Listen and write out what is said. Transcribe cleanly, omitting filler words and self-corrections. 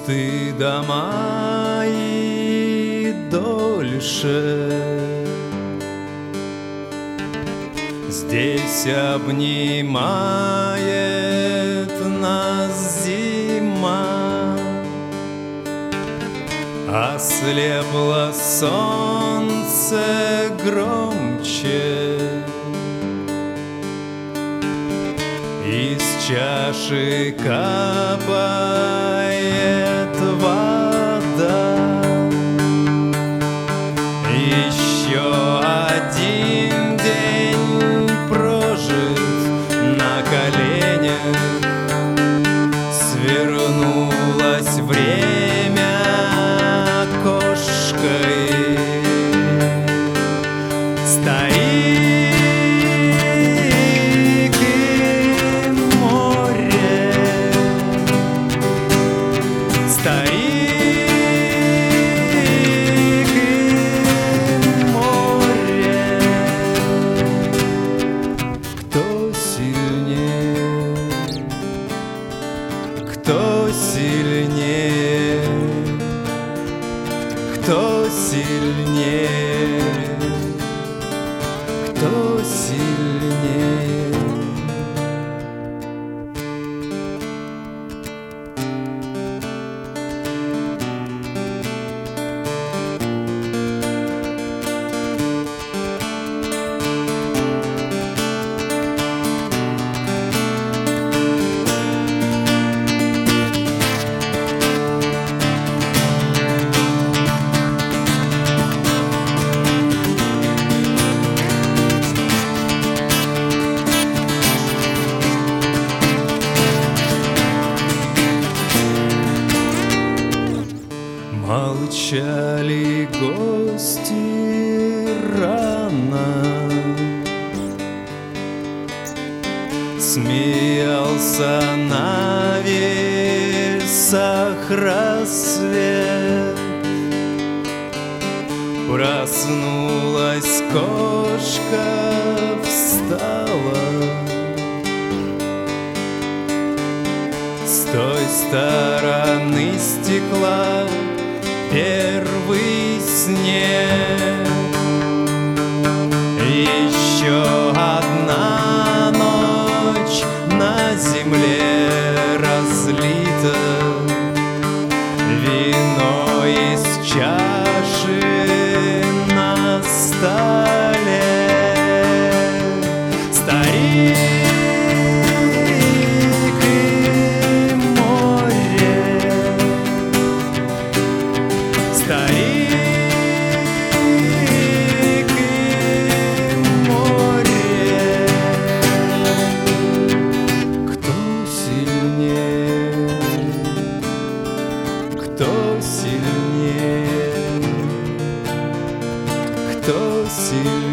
ты дома и дольше. Здесь обнимает нас зима, ослепло солнце громче. Из чаши капает вода. Еще один день прожит на коленях. Свернулось время кошкой. Старик и море, старик и море. Кто сильнее? Кто сильнее? Кто сильнее? Кто сильнее? Молчали гости рано, смеялся на весах рассвет. Проснулась кошка, встала. С той стороны стекла первый снег. Еще одна ночь на земле разлита. Вино из чаши на столе. Старик и море, старик и море. Кто сильнее? Кто сильнее? Кто сильнее?